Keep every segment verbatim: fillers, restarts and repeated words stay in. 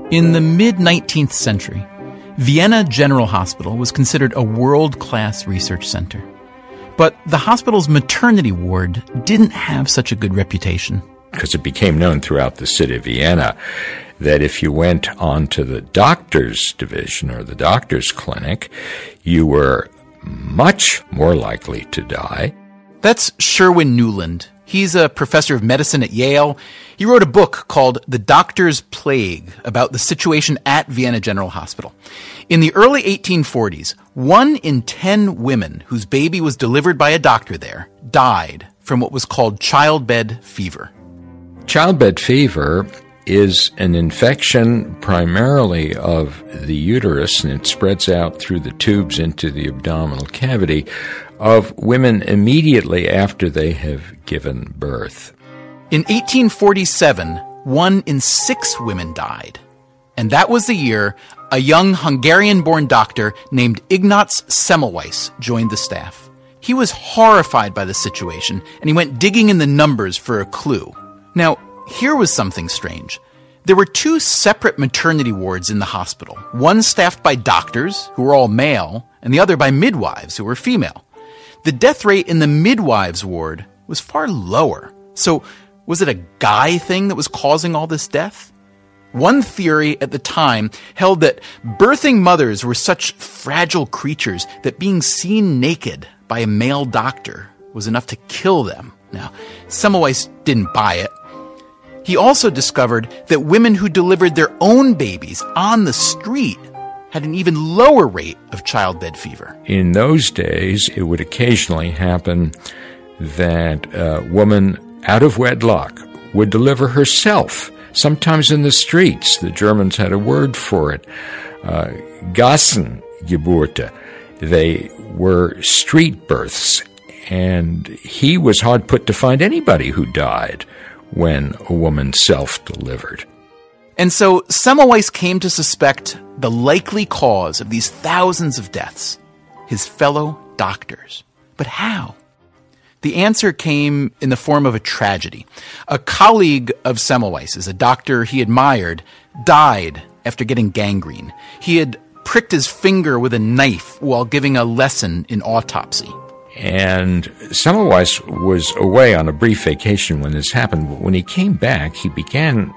In the mid-nineteenth century, Vienna General Hospital was considered a world-class research center. But the hospital's maternity ward didn't have such a good reputation. Because it became known throughout the city of Vienna that if you went onto the doctor's division or the doctor's clinic, you were much more likely to die. That's Sherwin Newland. He's a professor of medicine at Yale. He wrote a book called The Doctor's Plague about the situation at Vienna General Hospital. In the early eighteen forties, one in ten women whose baby was delivered by a doctor there died from what was called childbed fever. Childbed fever is an infection primarily of the uterus, and it spreads out through the tubes into the abdominal cavity of women immediately after they have given birth. In eighteen forty-seven, one in six women died. And that was the year a young Hungarian-born doctor named Ignaz Semmelweis joined the staff. He was horrified by the situation, and he went digging in the numbers for a clue. Now, here was something strange. There were two separate maternity wards in the hospital, one staffed by doctors, who were all male, and the other by midwives, who were female. The death rate in the midwives ward was far lower. So, was it a guy thing that was causing all this death? One theory at the time held that birthing mothers were such fragile creatures that being seen naked by a male doctor was enough to kill them. Now, Semmelweis didn't buy it. He also discovered that women who delivered their own babies on the street had an even lower rate of childbed fever. In those days, it would occasionally happen that a woman out of wedlock would deliver herself, sometimes in the streets. The Germans had a word for it, uh, Gassengeburte. They were street births, and he was hard put to find anybody who died when a woman self-delivered. And so Semmelweis came to suspect the likely cause of these thousands of deaths, his fellow doctors. But how? The answer came in the form of a tragedy. A colleague of Semmelweis's, a doctor he admired, died after getting gangrene. He had pricked his finger with a knife while giving a lesson in autopsy. And Semmelweis was away on a brief vacation when this happened. But when he came back, he began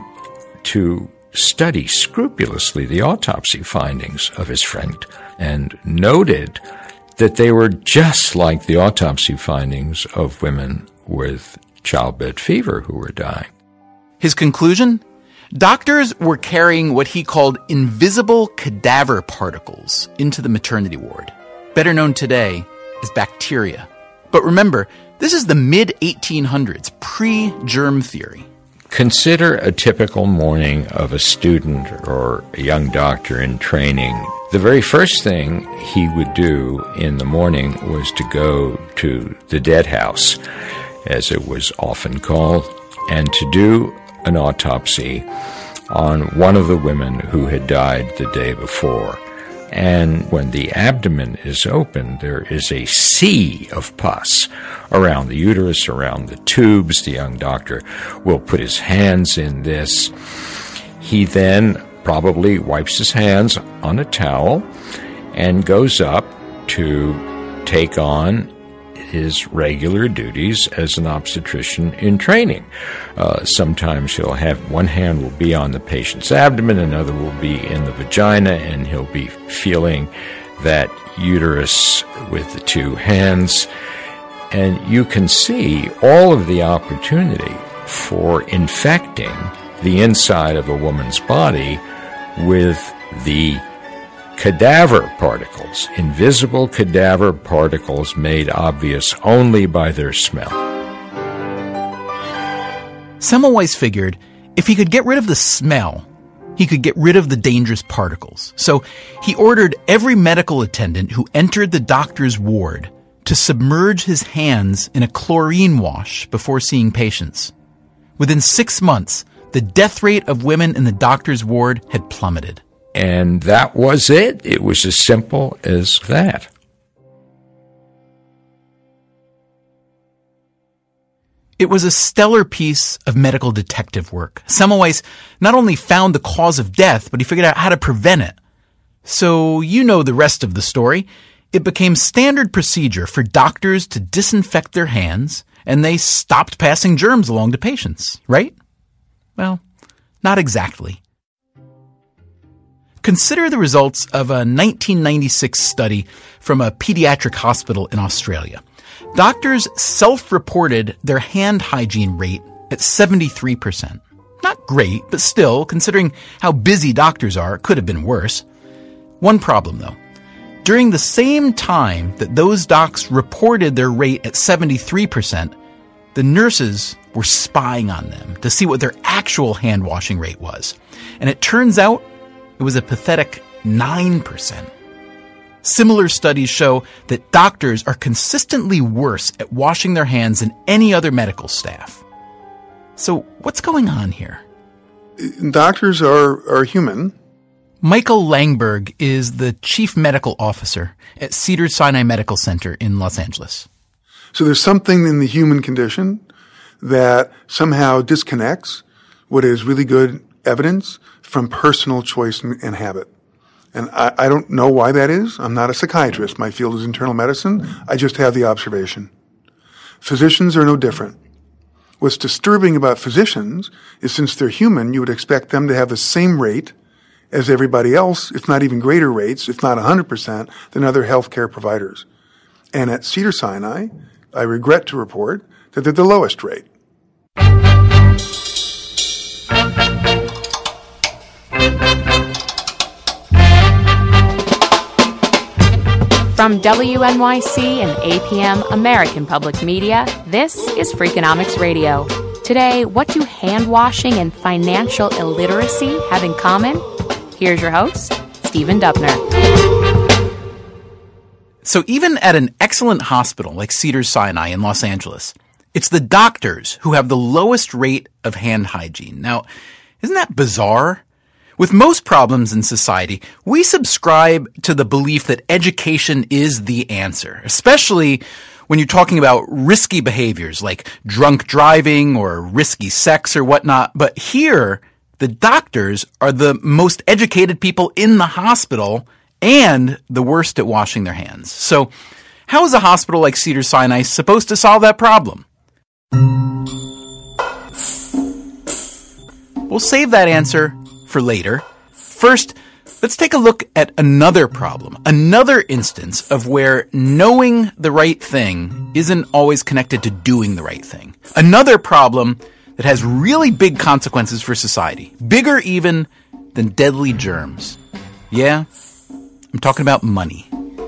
to study scrupulously the autopsy findings of his friend and noted that they were just like the autopsy findings of women with childbed fever who were dying. His conclusion? Doctors were carrying what he called invisible cadaver particles into the maternity ward, better known today as bacteria. But remember, this is the mid eighteen hundreds, pre-germ theory. Consider a typical morning of a student or a young doctor in training. The very first thing he would do in the morning was to go to the dead house, as it was often called, and to do an autopsy on one of the women who had died the day before. And when the abdomen is open, there is a sea of pus around the uterus, around the tubes. The young doctor will put his hands in this. He then probably wipes his hands on a towel and goes up to take on his regular duties as an obstetrician in training. Uh, sometimes he'll have one hand will be on the patient's abdomen, another will be in the vagina, and he'll be feeling that uterus with the two hands. And you can see all of the opportunity for infecting the inside of a woman's body with the cadaver particles, invisible cadaver particles made obvious only by their smell. Semmelweis figured if he could get rid of the smell, he could get rid of the dangerous particles. So he ordered every medical attendant who entered the doctor's ward to submerge his hands in a chlorine wash before seeing patients. Within six months, the death rate of women in the doctor's ward had plummeted. And that was it. It was as simple as that. It was a stellar piece of medical detective work. Semmelweis not only found the cause of death, but he figured out how to prevent it. So you know the rest of the story. It became standard procedure for doctors to disinfect their hands, and they stopped passing germs along to patients, right? Well, not exactly. Consider the results of a nineteen ninety-six study from a pediatric hospital in Australia. Doctors self-reported their hand hygiene rate at seventy-three percent. Not great, but still, considering how busy doctors are, it could have been worse. One problem, though. During the same time that those docs reported their rate at seventy-three percent, the nurses were spying on them to see what their actual hand-washing rate was. And it turns out it was a pathetic nine percent. Similar studies show that doctors are consistently worse at washing their hands than any other medical staff. So what's going on here? Doctors are, are human. Michael Langberg is the chief medical officer at Cedars-Sinai Medical Center in Los Angeles. So there's something in the human condition that somehow disconnects what is really good evidence from personal choice and, and habit. And I, I don't know why that is. I'm not a psychiatrist. My field is internal medicine. I just have the observation. Physicians are no different. What's disturbing about physicians is since they're human, you would expect them to have the same rate as everybody else, if not even greater rates, if not one hundred percent, than other healthcare providers. And at Cedars-Sinai, I regret to report that they're the lowest rate. From W N Y C and A P M American Public Media, this is Freakonomics Radio. Today, what do hand-washing and financial illiteracy have in common? Here's your host, Stephen Dubner. So even at an excellent hospital like Cedars-Sinai in Los Angeles, it's the doctors who have the lowest rate of hand hygiene. Now, isn't that bizarre? With most problems in society, we subscribe to the belief that education is the answer, especially when you're talking about risky behaviors like drunk driving or risky sex or whatnot. But here, the doctors are the most educated people in the hospital and the worst at washing their hands. So how is a hospital like Cedars-Sinai supposed to solve that problem? We'll save that answer for later. First, let's take a look at another problem, another instance of where knowing the right thing isn't always connected to doing the right thing. Another problem that has really big consequences for society, bigger even than deadly germs. Yeah, I'm talking about money.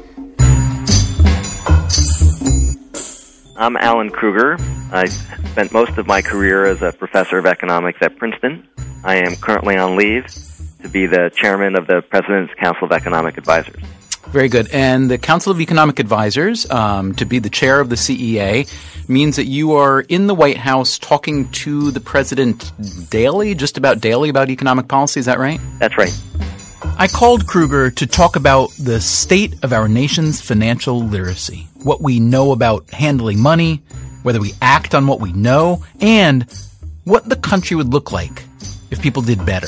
I'm Alan Kruger. I spent most of my career as a professor of economics at Princeton. I am currently on leave to be the chairman of the President's Council of Economic Advisors. Very good. And the Council of Economic Advisors, um, to be the chair of the C E A, means that you are in the White House talking to the president daily, just about daily, about economic policy. Is that right? That's right. I called Kruger to talk about the state of our nation's financial literacy, what we know about handling money, whether we act on what we know, and what the country would look like if people did better.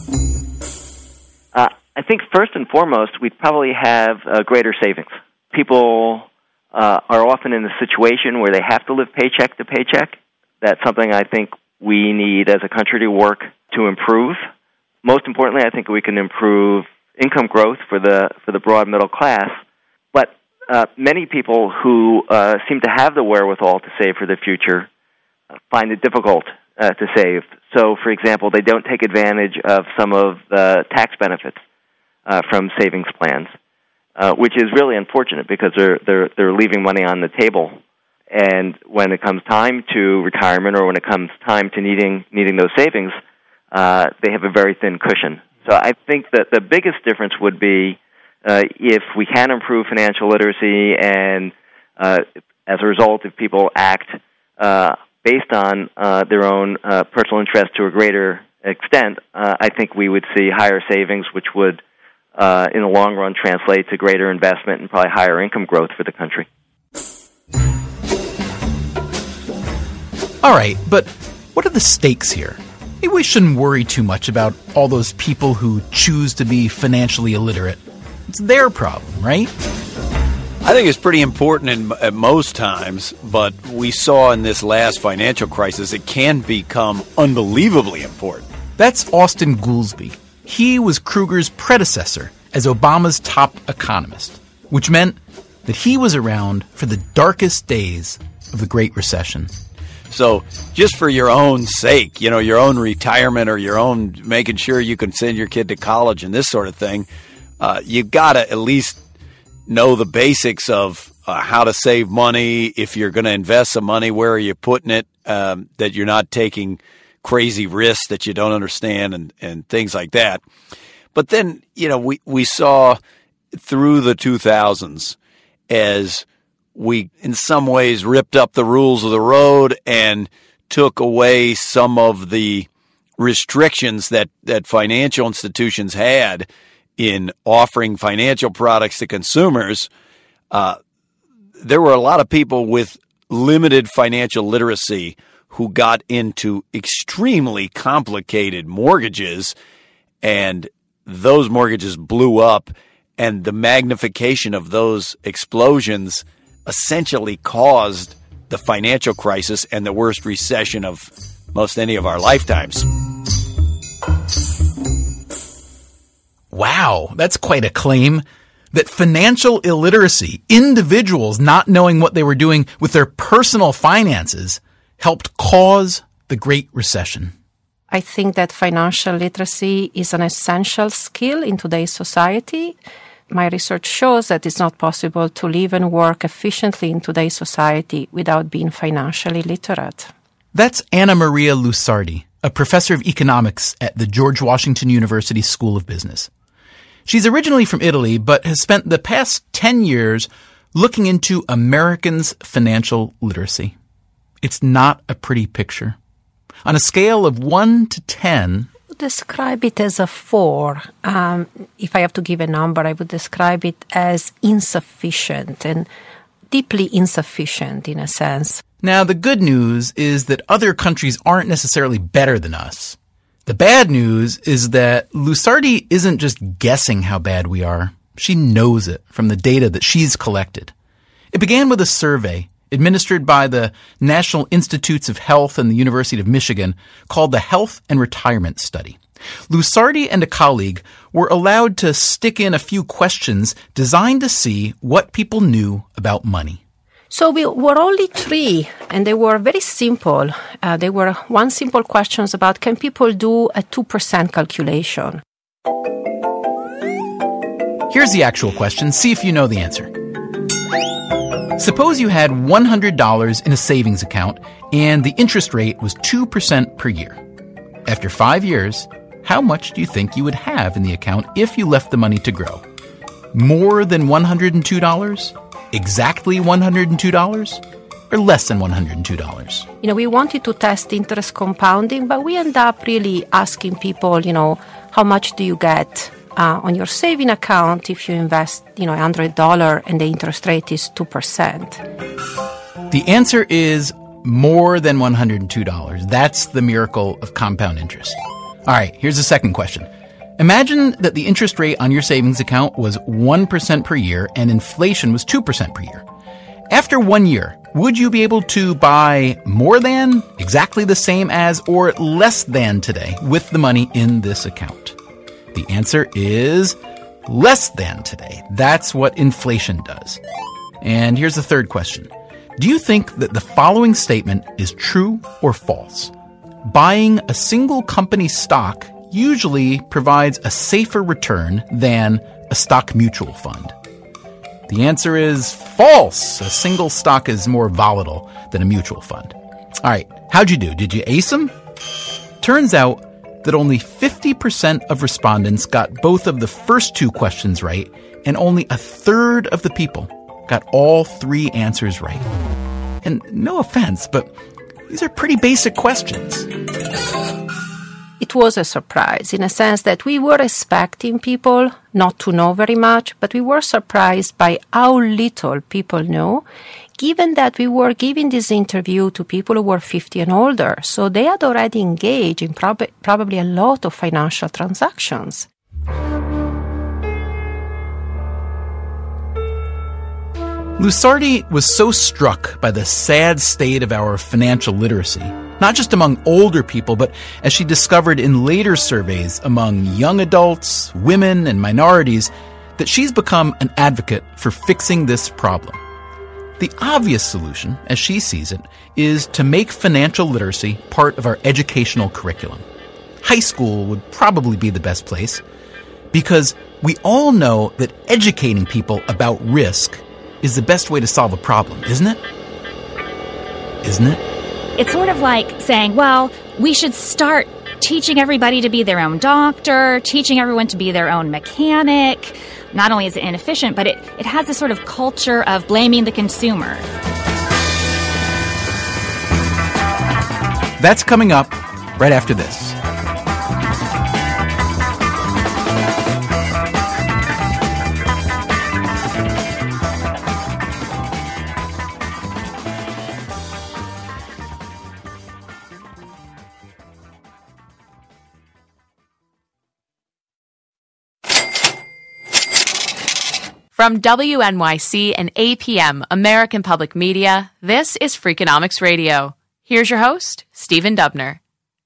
Uh, I think first and foremost, we'd probably have uh, greater savings. People uh, are often in a situation where they have to live paycheck to paycheck. That's something I think we need as a country to work to improve. Most importantly, I think we can improve income growth for the for the broad middle class. But uh, many people who uh, seem to have the wherewithal to save for the future uh, find it difficult uh, to save. So, for example, they don't take advantage of some of the tax benefits uh, from savings plans, uh, which is really unfortunate because they're they're they're leaving money on the table. And when it comes time to retirement, or when it comes time to needing needing those savings, uh, they have a very thin cushion. So I think that the biggest difference would be uh, if we can improve financial literacy, and uh, as a result, if people act uh, based on uh, their own uh, personal interest to a greater extent, uh, I think we would see higher savings, which would, uh, in the long run, translate to greater investment and probably higher income growth for the country. All right, but what are the stakes here? Maybe we shouldn't worry too much about all those people who choose to be financially illiterate. It's their problem, right? I think it's pretty important in, at most times, but we saw in this last financial crisis it can become unbelievably important. That's Austan Goolsbee. He was Kruger's predecessor as Obama's top economist, which meant that he was around for the darkest days of the Great Recession. So just for your own sake, you know, your own retirement or your own making sure you can send your kid to college and this sort of thing, uh, you've got to at least know the basics of uh, how to save money. If you're going to invest some money, where are you putting it, um, that you're not taking crazy risks that you don't understand and, and things like that. But then, you know, we, we saw through the two thousands as we in some ways ripped up the rules of the road and took away some of the restrictions that, that financial institutions had in offering financial products to consumers. Uh, there were a lot of people with limited financial literacy who got into extremely complicated mortgages, and those mortgages blew up, and the magnification of those explosions essentially caused the financial crisis and the worst recession of most any of our lifetimes. Wow, that's quite a claim. That financial illiteracy, individuals not knowing what they were doing with their personal finances, helped cause the Great Recession. I think that financial literacy is an essential skill in today's society. My research shows that it's not possible to live and work efficiently in today's society without being financially literate. That's Anna Maria Lusardi, a professor of economics at the George Washington University School of Business. She's originally from Italy, but has spent the past ten years looking into Americans' financial literacy. It's not a pretty picture. On a scale of one to ten, I would describe it as a four. Um, if I have to give a number, I would describe it as insufficient and deeply insufficient in a sense. Now, the good news is that other countries aren't necessarily better than us. The bad news is that Lusardi isn't just guessing how bad we are. She knows it from the data that she's collected. It began with a survey administered by the National Institutes of Health and the University of Michigan called the Health and Retirement Study. Lusardi and a colleague were allowed to stick in a few questions designed to see what people knew about money. So we were only three, and they were very simple. Uh, they were one simple questions about, can people do a two percent calculation? Here's the actual question. See if you know the answer. Suppose you had one hundred dollars in a savings account and the interest rate was two percent per year. After five years, how much do you think you would have in the account if you left the money to grow? More than one hundred two dollars? Exactly one hundred two dollars? Or less than one hundred two dollars? You know, we wanted to test interest compounding, but we end up really asking people, you know, how much do you get uh, on your saving account if you invest, you know, one hundred dollars and the interest rate is two percent? The answer is more than one hundred two dollars. That's the miracle of compound interest. All right, here's the second question. Imagine that the interest rate on your savings account was one percent per year and inflation was two percent per year. After one year, would you be able to buy more than, exactly the same as, or less than today with the money in this account? The answer is less than today. That's what inflation does. And here's the third question. Do you think that the following statement is true or false? Buying a single company's stock usually provides a safer return than a stock mutual fund. The answer is false. A single stock is more volatile than a mutual fund. All right, how'd you do? Did you ace them? Turns out that only fifty percent of respondents got both of the first two questions right, and only a third of the people got all three answers right. And no offense, but these are pretty basic questions. It was a surprise in a sense that we were expecting people not to know very much, but we were surprised by how little people know, given that we were giving this interview to people who were fifty and older, so they had already engaged in prob- probably a lot of financial transactions. Lusardi was so struck by the sad state of our financial literacy, not just among older people, but as she discovered in later surveys among young adults, women, and minorities, that she's become an advocate for fixing this problem. The obvious solution, as she sees it, is to make financial literacy part of our educational curriculum. High school would probably be the best place, because we all know that educating people about risk is the best way to solve a problem, isn't it? Isn't it? It's sort of like saying, well, we should start teaching everybody to be their own doctor, teaching everyone to be their own mechanic. Not only is it inefficient, but it, it has this sort of culture of blaming the consumer. That's coming up right after this. From W N Y C and A P M, American Public Media, this is Freakonomics Radio. Here's your host, Stephen Dubner.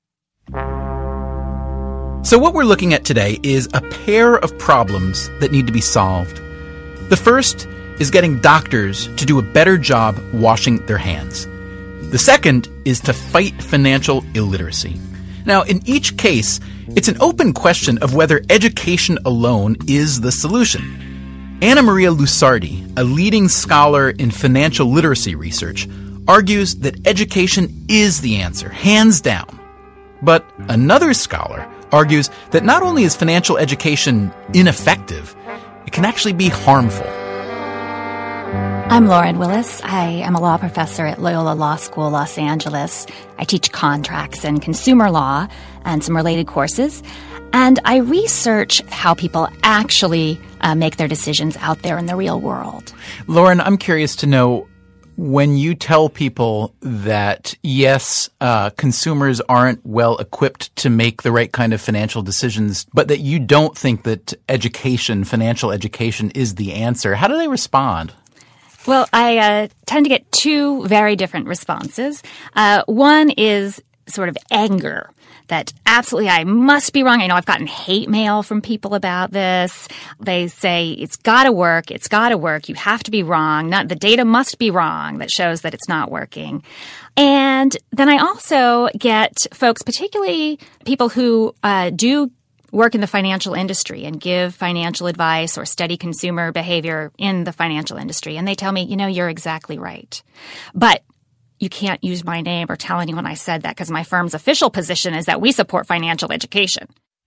So what we're looking at today is a pair of problems that need to be solved. The first is getting doctors to do a better job washing their hands. The second is to fight financial illiteracy. Now, in each case, it's an open question of whether education alone is the solution. Anna Maria Lusardi, a leading scholar in financial literacy research, argues that education is the answer, hands down. But another scholar argues that not only is financial education ineffective, it can actually be harmful. I'm Lauren Willis. I am a law professor at Loyola Law School, Los Angeles. I teach contracts and consumer law and some related courses. And I research how people actually uh, make their decisions out there in the real world. Lauren, I'm curious to know, when you tell people that, yes, uh, consumers aren't well equipped to make the right kind of financial decisions, but that you don't think that education, financial education, is the answer, how do they respond? Well, I uh, tend to get two very different responses. Uh, one is sort of anger. That absolutely, I must be wrong. I know I've gotten hate mail from people about this. They say, it's got to work. It's got to work. You have to be wrong. Not, the data must be wrong that shows that it's not working. And then I also get folks, particularly people who uh, do work in the financial industry and give financial advice or study consumer behavior in the financial industry. And they tell me, you know, you're exactly right. But you can't use my name or tell anyone I said that because my firm's official position is that we support financial education.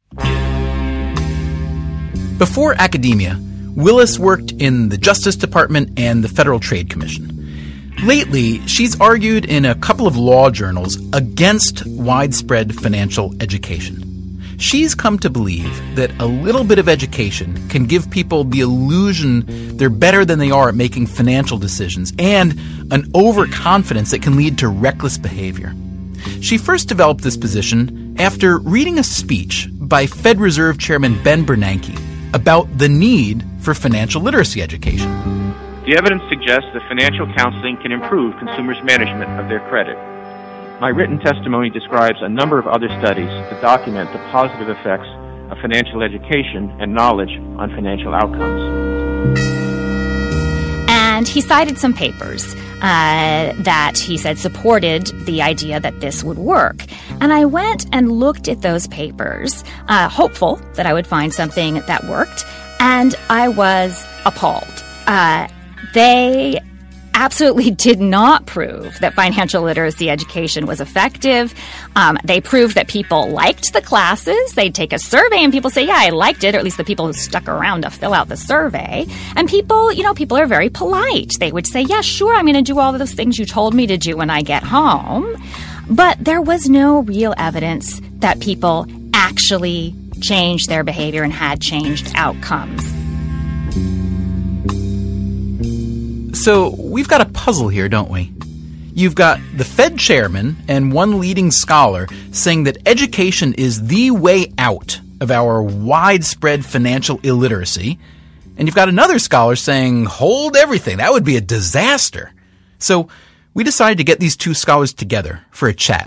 Before academia, Willis worked in the Justice Department and the Federal Trade Commission. Lately, she's argued in a couple of law journals against widespread financial education. She's come to believe that a little bit of education can give people the illusion they're better than they are at making financial decisions, and an overconfidence that can lead to reckless behavior. She first developed this position after reading a speech by Fed Reserve Chairman Ben Bernanke about the need for financial literacy education. The evidence suggests that financial counseling can improve consumers' management of their credit. My written testimony describes a number of other studies that document the positive effects of financial education and knowledge on financial outcomes. And he cited some papers uh, that he said supported the idea that this would work. And I went and looked at those papers, uh, hopeful that I would find something that worked, and I was appalled. Uh, they absolutely did not prove that financial literacy education was effective. Um, they proved that people liked the classes. They'd take a survey and people say, yeah, I liked it, or at least the people who stuck around to fill out the survey. And people, you know, people are very polite. They would say, yeah, sure, I'm going to do all of those things you told me to do when I get home. But there was no real evidence that people actually changed their behavior and had changed outcomes. So we've got a puzzle here, don't we? You've got the Fed chairman and one leading scholar saying that education is the way out of our widespread financial illiteracy. And you've got another scholar saying, hold everything, that would be a disaster. So we decided to get these two scholars together for a chat.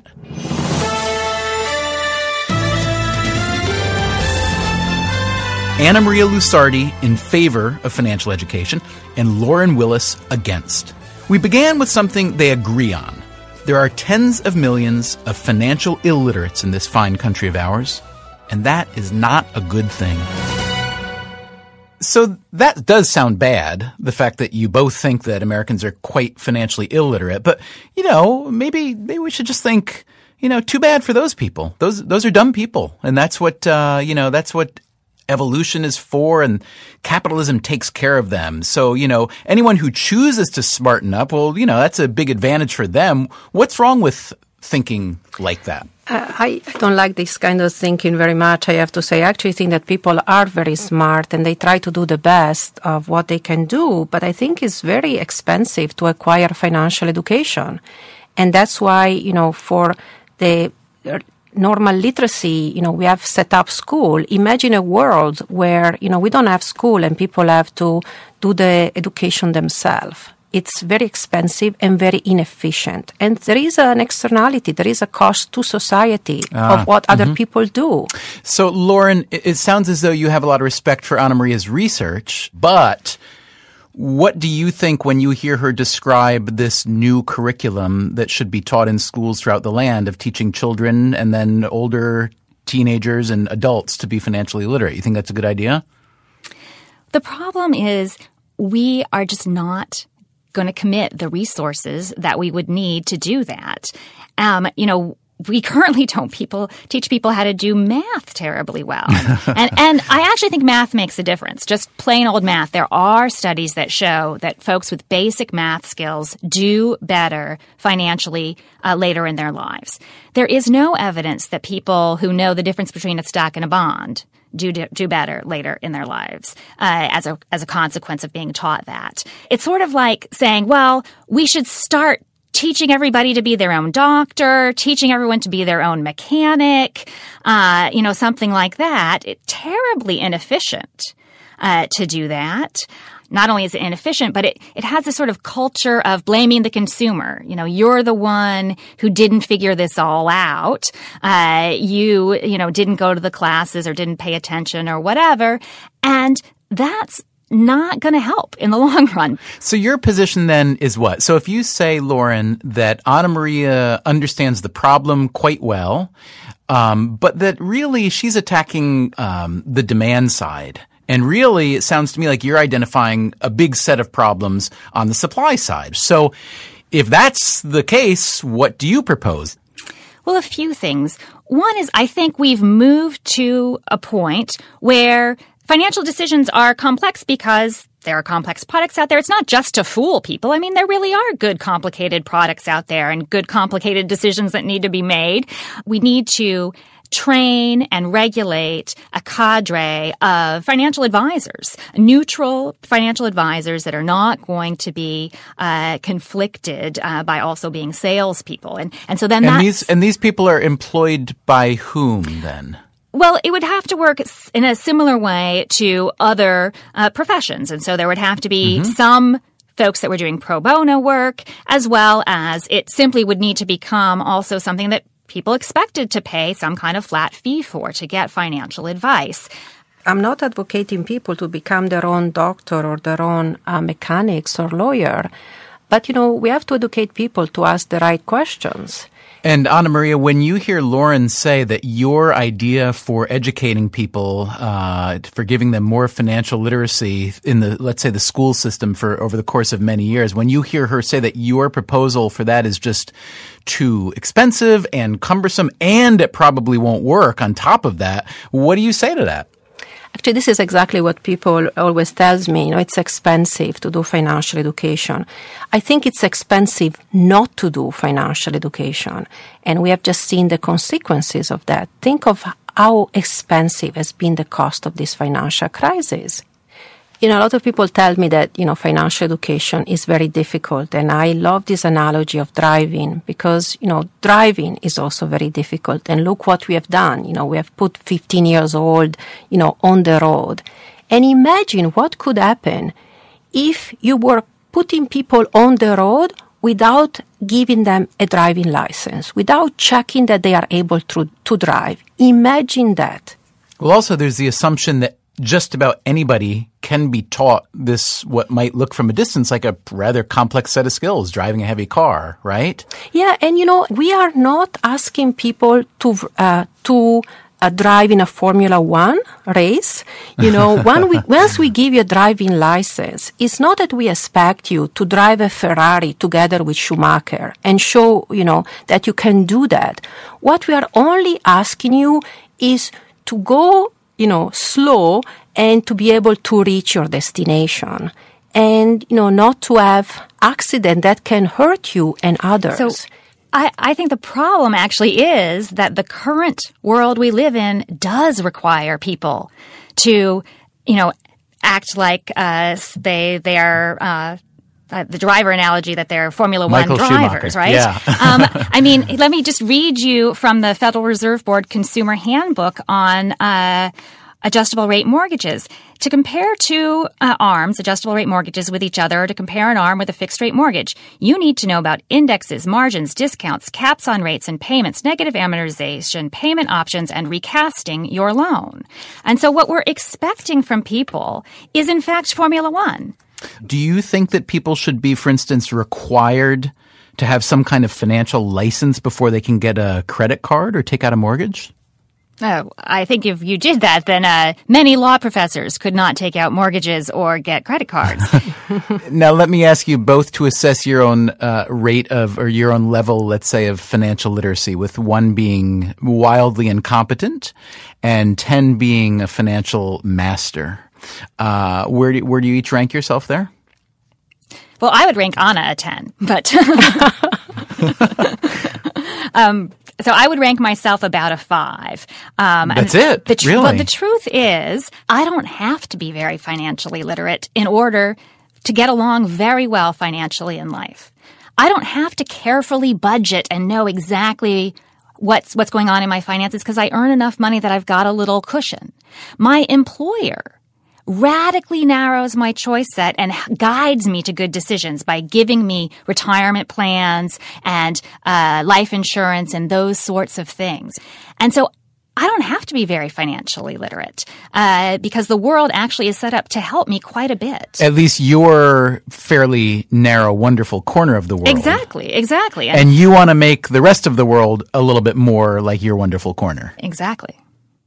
Anna Maria Lusardi in favor of financial education, and Lauren Willis against. We began with something they agree on. There are tens of millions of financial illiterates in this fine country of ours, and that is not a good thing. So that does sound bad, the fact that you both think that Americans are quite financially illiterate. But, you know, maybe maybe we should just think, you know, too bad for those people. Those those are dumb people. And that's what, uh, you know, that's what evolution is for, and capitalism takes care of them. So, you know, anyone who chooses to smarten up, well, you know, that's a big advantage for them. What's wrong with thinking like that? Uh, I, I don't like this kind of thinking very much, I have to say. I actually think that people are very smart and they try to do the best of what they can do, but I think it's very expensive to acquire financial education. And that's why, you know, for the normal literacy, you know, we have set up school. Imagine a world where, you know, we don't have school and people have to do the education themselves. It's very expensive and very inefficient. And there is an externality, there is a cost to society ah, of what mm-hmm. other people do. So, Lauren, it sounds as though you have a lot of respect for Anna Maria's research, but what do you think when you hear her describe this new curriculum that should be taught in schools throughout the land of teaching children and then older teenagers and adults to be financially literate? You think that's a good idea? The problem is we are just not going to commit the resources that we would need to do that. Um, you know, we currently don't people teach people how to do math terribly well. and and I actually think math makes a difference, just plain old math. There are studies that show that folks with basic math skills do better financially uh, later in their lives. There is no evidence that people who know the difference between a stock and a bond do do better later in their lives uh, as a as a consequence of being taught that. It's sort of like saying, well, we should start teaching everybody to be their own doctor, teaching everyone to be their own mechanic, uh, you know, something like that. It's terribly inefficient uh, to do that. Not only is it inefficient, but it, it has this sort of culture of blaming the consumer. You know, you're the one who didn't figure this all out. Uh, you, you know, didn't go to the classes or didn't pay attention or whatever. And that's not going to help in the long run. So your position then is what? So if you say, Lauren, that Anna Maria understands the problem quite well, um, but that really she's attacking um, the demand side. And really, it sounds to me like you're identifying a big set of problems on the supply side. So if that's the case, what do you propose? Well, a few things. One is I think we've moved to a point where financial decisions are complex because there are complex products out there. It's not just to fool people. I mean, there really are good complicated products out there and good complicated decisions that need to be made. We need to train and regulate a cadre of financial advisors, neutral financial advisors that are not going to be uh, conflicted uh, by also being salespeople. And and so then and that's, these and these people are employed by whom then? Well, it would have to work in a similar way to other uh, professions. And so there would have to be mm-hmm. some folks that were doing pro bono work, as well as it simply would need to become also something that people expected to pay some kind of flat fee for to get financial advice. I'm not advocating people to become their own doctor or their own uh, mechanics or lawyer. But, you know, we have to educate people to ask the right questions. And Anna Maria, when you hear Lauren say that your idea for educating people, uh, for giving them more financial literacy in the, let's say, the school system for over the course of many years, when you hear her say that your proposal for that is just too expensive and cumbersome and it probably won't work on top of that, what do you say to that? Actually, this is exactly what people always tells me. You know, it's expensive to do financial education. I think it's expensive not to do financial education. And we have just seen the consequences of that. Think of how expensive has been the cost of this financial crisis. You know, a lot of people tell me that, you know, financial education is very difficult. And I love this analogy of driving because, you know, driving is also very difficult. And look what we have done. You know, we have put fifteen years old, you know, on the road. And imagine what could happen if you were putting people on the road without giving them a driving license, without checking that they are able to, to drive. Imagine that. Well, also there's the assumption that just about anybody can be taught this, what might look from a distance like a rather complex set of skills, driving a heavy car, right? Yeah, and you know, we are not asking people to uh, to uh, drive in a Formula One race. You know, when we, once we give you a driving license, it's not that we expect you to drive a Ferrari together with Schumacher and show, you know, that you can do that. What we are only asking you is to go, you know, slow and to be able to reach your destination and, you know, not to have accident that can hurt you and others. So I, I think the problem actually is that the current world we live in does require people to, you know, act like uh, they, they are, uh, Uh, the driver analogy that they're Formula Michael One drivers, Schumacher. right? Yeah. um, I mean, let me just read you from the Federal Reserve Board Consumer Handbook on uh, adjustable rate mortgages. To compare two uh, ARMs, adjustable rate mortgages, with each other, or to compare an ARM with a fixed rate mortgage, you need to know about indexes, margins, discounts, caps on rates and payments, negative amortization, payment options, and recasting your loan. And so what we're expecting from people is, in fact, Formula One. Do you think that people should be, for instance, required to have some kind of financial license before they can get a credit card or take out a mortgage? Oh, I think if you did that, then uh, many law professors could not take out mortgages or get credit cards. Now, let me ask you both to assess your own uh, rate of, or your own level, let's say, of financial literacy, with one being wildly incompetent and ten being a financial master. Uh, where do, where do you each rank yourself there? Well, I would rank Anna a ten, but um, so I would rank myself about a five. Um, That's it? The tr- really? Well, the truth is, I don't have to be very financially literate in order to get along very well financially in life. I don't have to carefully budget and know exactly what's what's going on in my finances because I earn enough money that I've got a little cushion. My employer radically narrows my choice set and guides me to good decisions by giving me retirement plans and uh, life insurance and those sorts of things. And so I don't have to be very financially literate uh, because the world actually is set up to help me quite a bit. At least your fairly narrow, wonderful corner of the world. Exactly, exactly. And, and you want to make the rest of the world a little bit more like your wonderful corner. Exactly.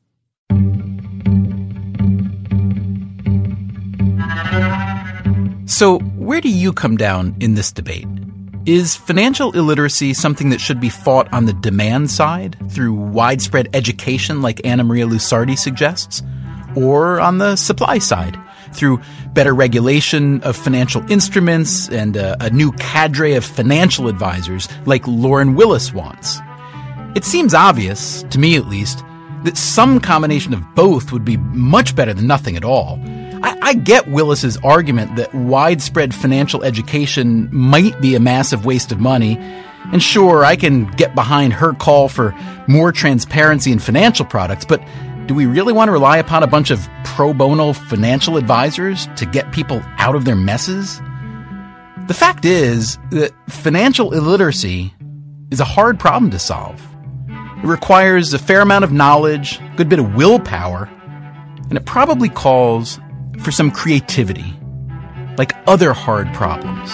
So where do you come down in this debate? Is financial illiteracy something that should be fought on the demand side through widespread education like Anna Maria Lusardi suggests? Or on the supply side through better regulation of financial instruments and a, a new cadre of financial advisors like Lauren Willis wants? It seems obvious, to me at least, that some combination of both would be much better than nothing at all. I, I get Willis's argument that widespread financial education might be a massive waste of money, and sure, I can get behind her call for more transparency in financial products, but do we really want to rely upon a bunch of pro bono financial advisors to get people out of their messes? The fact is that financial illiteracy is a hard problem to solve. It requires a fair amount of knowledge, a good bit of willpower, and it probably calls for some creativity, like other hard problems.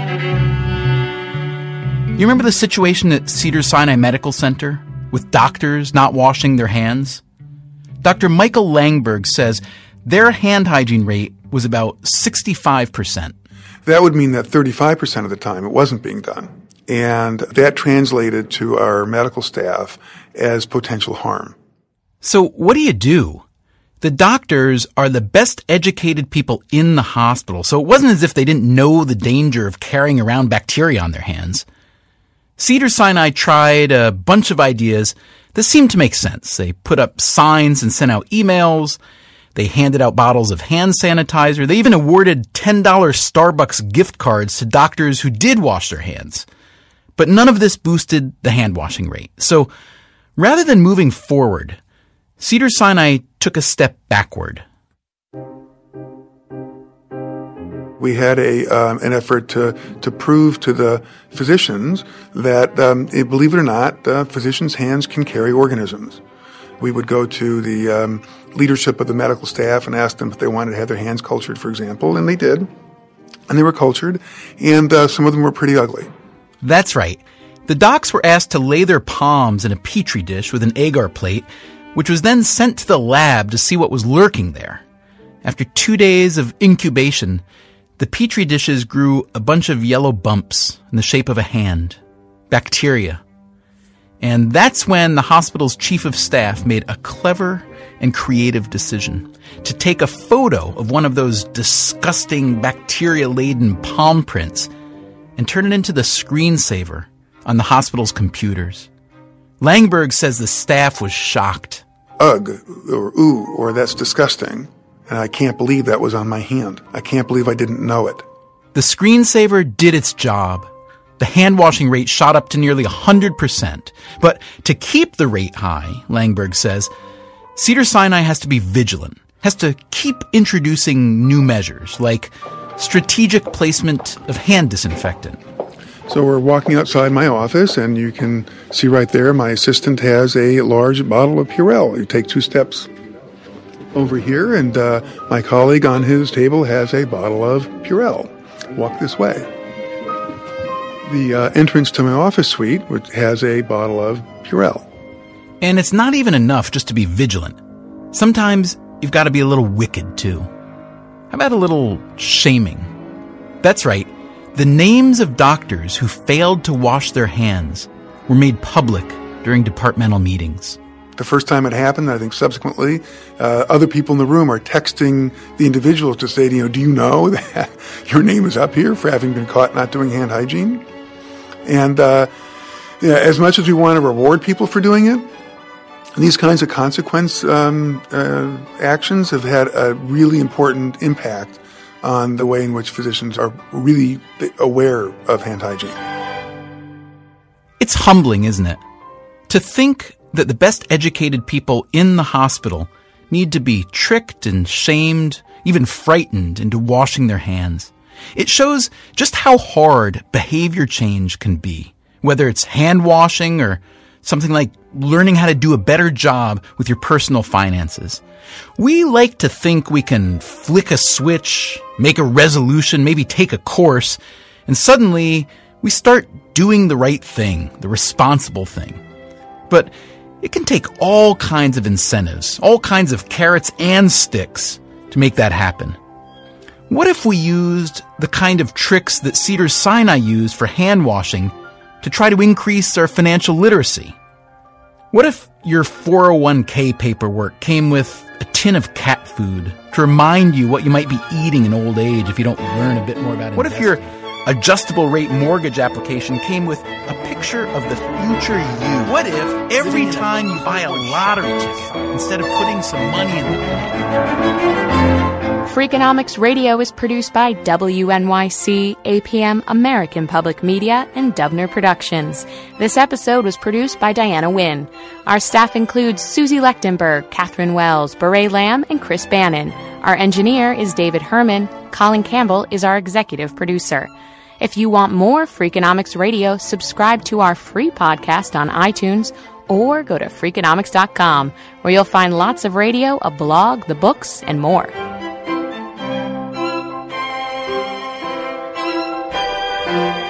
You remember the situation at Cedars-Sinai Medical Center with doctors not washing their hands? Doctor Michael Langberg says their hand hygiene rate was about sixty-five percent. That would mean that thirty-five percent of the time it wasn't being done. And that translated to our medical staff as potential harm. So what do you do? The doctors are the best educated people in the hospital, so it wasn't as if they didn't know the danger of carrying around bacteria on their hands. Cedars-Sinai tried a bunch of ideas that seemed to make sense. They put up signs and sent out emails. They handed out bottles of hand sanitizer. They even awarded ten dollars Starbucks gift cards to doctors who did wash their hands. But none of this boosted the hand washing rate. So rather than moving forward, Cedars-Sinai took a step backward. We had a um, an effort to to prove to the physicians that, um, believe it or not, uh, physicians' hands can carry organisms. We would go to the um, leadership of the medical staff and ask them if they wanted to have their hands cultured, for example, and they did. And they were cultured, and uh, some of them were pretty ugly. That's right. The docs were asked to lay their palms in a petri dish with an agar plate, which was then sent to the lab to see what was lurking there. After two days of incubation, the petri dishes grew a bunch of yellow bumps in the shape of a hand, bacteria. And that's when the hospital's chief of staff made a clever and creative decision to take a photo of one of those disgusting bacteria-laden palm prints and turn it into the screensaver on the hospital's computers. Langberg says the staff was shocked. Ugh, or ooh, or that's disgusting. And I can't believe that was on my hand. I can't believe I didn't know it. The screensaver did its job. The hand-washing rate shot up to nearly one hundred percent. But to keep the rate high, Langberg says, Cedars-Sinai has to be vigilant, has to keep introducing new measures, like strategic placement of hand disinfectant. So we're walking outside my office, and you can see right there my assistant has a large bottle of Purell. You take two steps over here, and uh, my colleague on his table has a bottle of Purell. Walk this way. The uh, entrance to my office suite which has a bottle of Purell. And it's not even enough just to be vigilant. Sometimes you've got to be a little wicked, too. How about a little shaming? That's right. The names of doctors who failed to wash their hands were made public during departmental meetings. The first time it happened, I think subsequently, uh, other people in the room are texting the individuals to say, you know, do you know that your name is up here for having been caught not doing hand hygiene? And uh, yeah, as much as we want to reward people for doing it, these kinds of consequence um, uh, actions have had a really important impact on the way in which physicians are really aware of hand hygiene. It's humbling, isn't it? To think that the best educated people in the hospital need to be tricked and shamed, even frightened into washing their hands. It shows just how hard behavior change can be, whether it's hand washing or something like learning how to do a better job with your personal finances. We like to think we can flick a switch, make a resolution, maybe take a course, and suddenly we start doing the right thing, the responsible thing. But it can take all kinds of incentives, all kinds of carrots and sticks to make that happen. What if we used the kind of tricks that Cedars-Sinai used for hand washing to try to increase our financial literacy? What if your four oh one k paperwork came with a tin of cat food to remind you what you might be eating in old age if you don't learn a bit more about it? What if your adjustable rate mortgage application came with a picture of the future you? What if every time you buy a lottery ticket, instead of putting some money in the bank? Freakonomics Radio is produced by W N Y C, A P M, American Public Media, and Dubner Productions. This episode was produced by Diana Wynn. Our staff includes Susie Lechtenberg, Catherine Wells, Beret Lamb, and Chris Bannon. Our engineer is David Herman. Colin Campbell is our executive producer. If you want more Freakonomics Radio, subscribe to our free podcast on iTunes or go to Freakonomics dot com, where you'll find lots of radio, a blog, the books, and more. Thank you.